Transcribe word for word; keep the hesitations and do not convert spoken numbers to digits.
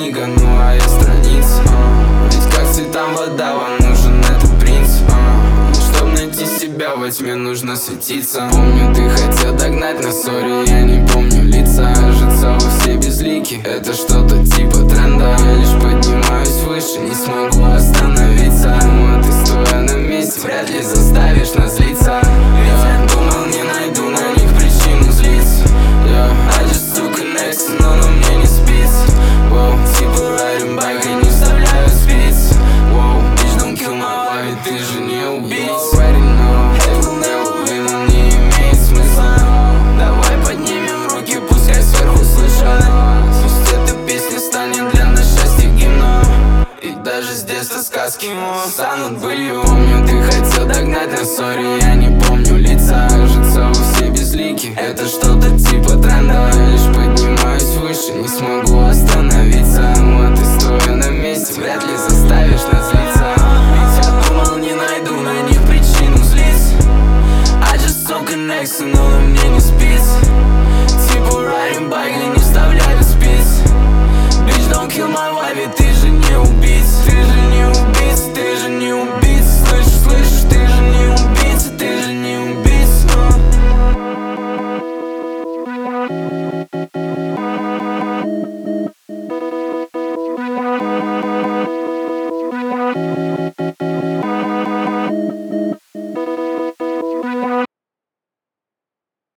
книга, ну а я страница. а. Ведь как цветам вода, вам нужен этот принцип. а. Чтоб найти себя во тьме, нужно светиться. Помню, ты хотел догнать, но сори, я не помню лица. Кажется, вы все безлики, это что-то типа тренда. Я лишь поднимаюсь выше, не смогу остановиться. Ну а ты, стоя на месте, вряд ли заставишь нас злиться. Я думал, не найду на них причину злиться. Я I just took a next, но на мне не спится. Воу, типа riding bike, я не вставляю спиц. Воу, bitch, don't kill my wife, ты же не убийца. Already know, hate will never win, он не имеет смысла. Давай поднимем руки, пускай сверху слышат. Пусть эта песня станет для нас счастья гимном. И даже с детства сказки станут былью. Помню, ты хотел догнать, но сори, я не помню лица. Кажется, вы все безлики, это что-то типа тренда. Я лишь поднимаюсь выше, не смогу остановиться. Ну а ты, стоя на месте, вряд ли заставишь нас злиться. Ведь я думал, не найду на них причину злиться. I just took a next, но на мне не спится. Типа riding bike, я не вставляю спиц. Bitch, don't kill my wife, ведь ты же не убийца. Ты же не убийца, ты же не убийца. Слышишь, слышишь, ты же не убийца, ты же не убийца.